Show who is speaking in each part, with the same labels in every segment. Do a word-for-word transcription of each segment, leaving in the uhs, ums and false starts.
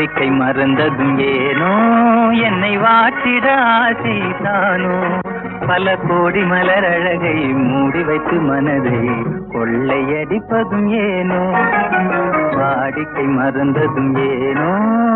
Speaker 1: வாடிக்கை மறந்ததும் ஏனோ என்னை வாட்டிட ஆசைதானோ பல கோடி மலர் அழகை மூடி வைத்து மனதை கொள்ளையடிப்பதும் ஏனோ வாடிக்கை மறந்ததும் ஏனோ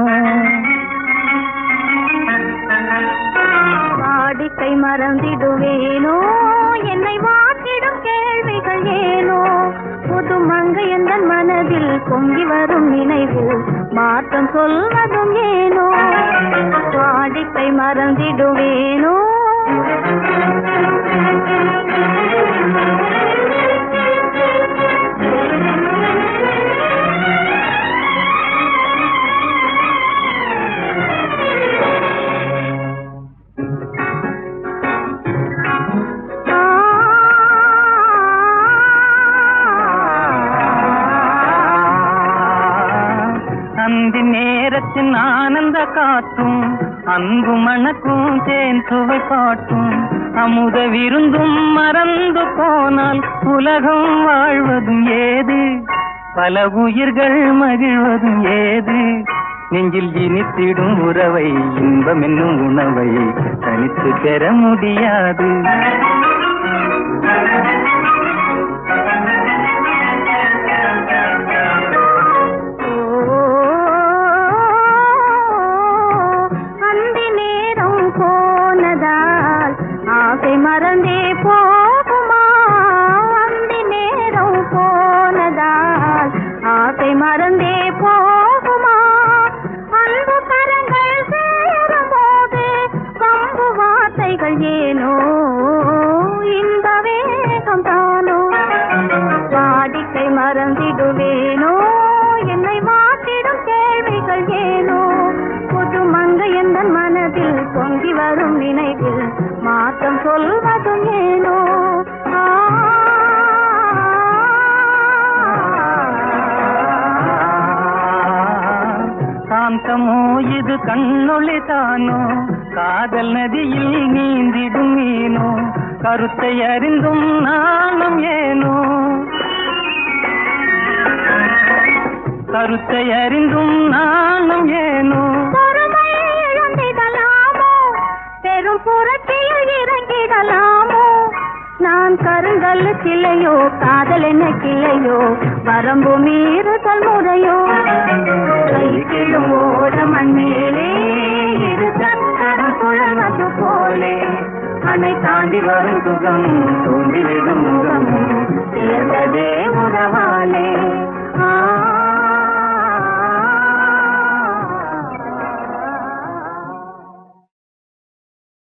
Speaker 2: வாடிக்கை மறந்திடுவேனோ என்னை வாட்டிடும் கேள்விகள் ஏனோ புது மங்கை எந்த மனதில் பொங்கி வரும் நினைவு மாற்றம் சொல்வதும் ஏனோ வாடிக்கை மறந்திடுவேனோ
Speaker 1: அந்தி நேரத்தின் ஆனந்த காற்றும் அன்பு மணக்கும் தேன் சுவை பாட்டும் அமுத விருந்தும் மறந்து போனால் உலகம் வாழ்வதும் ஏது பல உயிர்கள் மகிழ்வதும் ஏது நெஞ்சில் இனித்திடும் உறவை இன்பம் என்னும் உணவை தனித்து பெற முடியாது ஆசை மறந்தே போகுமா அந்தி நேரம் போனதால் ஆசை மறந்தே போகுமா அன்பு கரங்கள் சேரும் போது கம்பு வார்த்தைகள் ஏனோ இந்த வேகம் தானோ வாடிக்கை மறந்திடுவேனோ என்னை மாற்றிடும் கேள்விகள் ஏனோ புது மங்கை எந்த மனதில் பொங்கி வரும் நினைவில் மாற்றம் சொல்வதும் ஏனோ காந்தமோ இது கண்ணொளி தானோ காதல் நதியில் நீந்திடும் மீனோ கருத்தை அறிந்தும் நானும் ஏனோ கருத்தை அறிந்தும் நானும் ஏனோ
Speaker 2: பெரும் புரட்சியில் இறங்கிடலாமோ நான் கருங்கல் கிளையோ காதல் என்ன கிளையோ வரம்பு மீறுதல் முறையோ கைக்கிலும் ஓட மண்ணிலே இரு கண்கரம் சுழல்வது போலே அணை தாண்டி வரும் சுகம் தூண்டிவிடும் முகம் சேர்ந்ததே உறவாலே ஆ